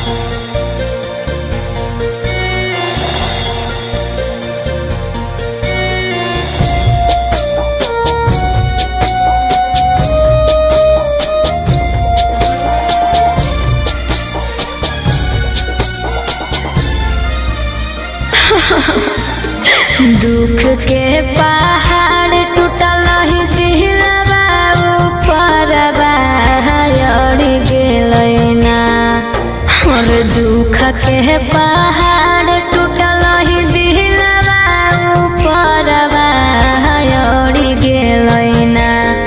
दुख के पहाड़ टूटल ही दिलवा ऊपर अड़ी गेलैना। और दुख के पहाड़ टूटल ही दिलवा ऊपर अड़ी गेलैना।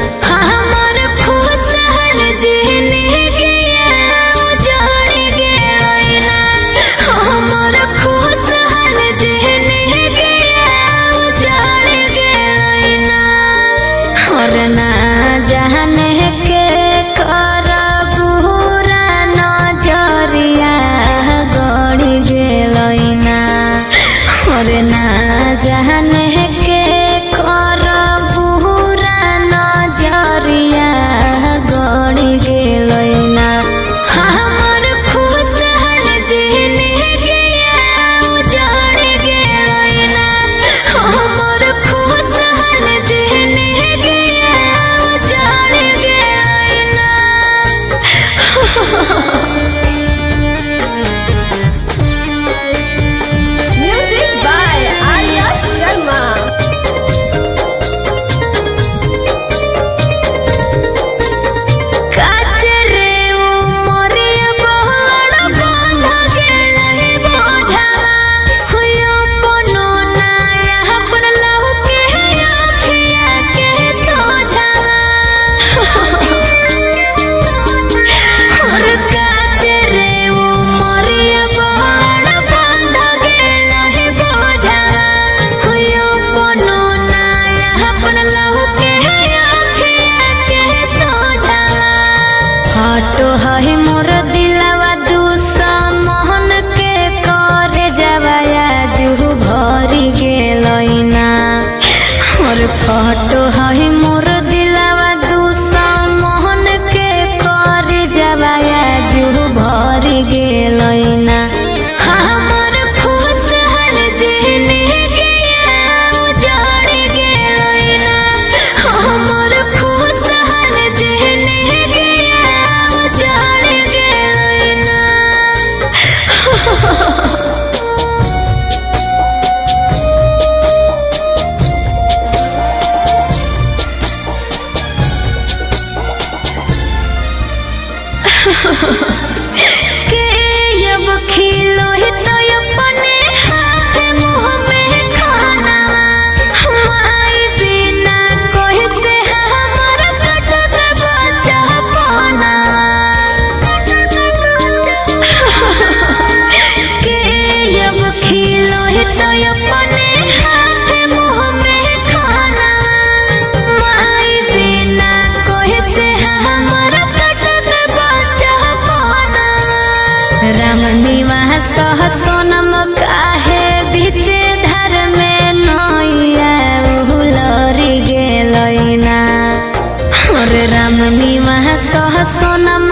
जाने के कर बुरा नजरिया गड़ी गेलैना। हमर खुशहाल जिंदगिया उजड़ गेलैना। हमर खुशहाल जिंदगिया उजड़ गेलैना। तो है मोर दिलवा दुश्मन के करे जवाया जू भरी गेलैना। और फोटो है मोर दिलवा दुश्मन के करे जवाया जू भरी गेलैना। के अब खिलो ही तो अपने हाथ मुँह में खाना। हमारी बिना कोई से हमारा कटत बचा पाना। के अब खिलो ही तो अपने हाथ मुँह में खाना। हमारी बिना कोई से हमारा राम निवास सोनम काहे बीचे धर में नैया उलरी गेलैना। और राम निवास सोनम